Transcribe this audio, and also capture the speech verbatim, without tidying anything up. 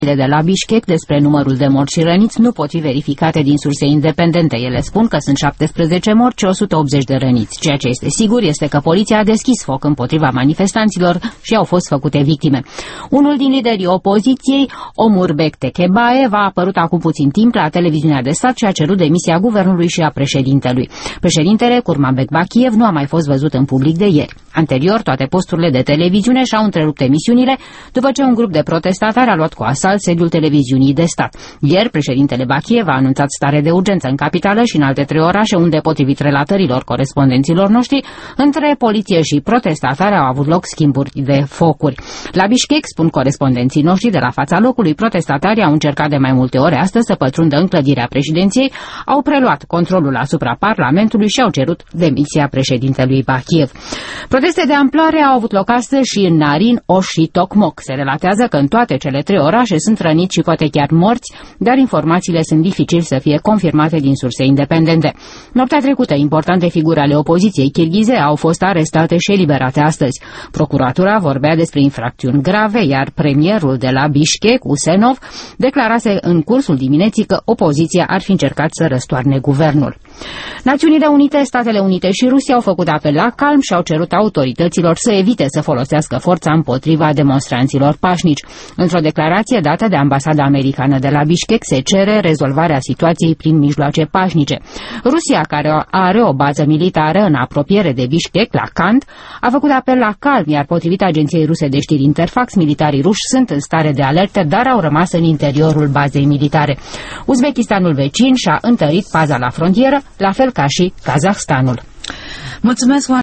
de la Bishkek despre numărul de morți și răniți nu pot fi verificate din surse independente. Ele spun că sunt șaptesprezece morți și o sută optzeci de răniți. Ceea ce este sigur este că poliția a deschis foc împotriva manifestanților și au fost făcute victime. Unul din liderii opoziției, Omurbek Tekebaev, a apărut acum puțin timp la televiziunea de stat și a cerut demisia guvernului și a președintelui. Președintele, Kurmanbek Bakiev, nu a mai fost văzut în public de ieri. Anterior, toate posturile de televiziune și-au întrerupt emisiunile după ce un grup de protestatari a luat cu asalt sediul televiziunii de stat. Ieri, președintele Bakiev a anunțat stare de urgență în capitală și în alte trei orașe unde, potrivit relatărilor corespondenților noștri, între poliție și protestatari au avut loc schimburi de focuri. La Bishkek, spun corespondenții noștri de la fața locului, protestatarii au încercat de mai multe ore astăzi să pătrundă în clădirea președinției, au preluat controlul asupra Parlamentului și au cerut demisia președintelui Bakiev. Proteste de amploare au avut loc astăzi și în Narin, Osh și Tokmok. Se relatează că în toate cele trei orașe sunt răniți și poate chiar morți, dar informațiile sunt dificil să fie confirmate din surse independente. Noaptea trecută, importante figuri ale opoziției kirghize au fost arestate și eliberate astăzi. Procuratura vorbea despre infracțiuni grave, iar premierul de la Bishkek, Usenov, declarase în cursul dimineții că opoziția ar fi încercat să răstoarne guvernul. Națiunile Unite, Statele Unite și Rusia au făcut apel la calm și au cerut autorităților să evite să folosească forța împotriva demonstranților pașnici. Într-o declarație dată de ambasada americană de la Bishkek se cere rezolvarea situației prin mijloace pașnice. Rusia, care are o bază militară în apropiere de Bishkek, la Kand, a făcut apel la calm, iar potrivit agenției ruse de știri Interfax, militarii ruși sunt în stare de alertă, dar au rămas în interiorul bazei militare. Uzbekistanul vecin și-a întărit paza la frontieră, la fel ca și Kazahstanul. Mulțumesc.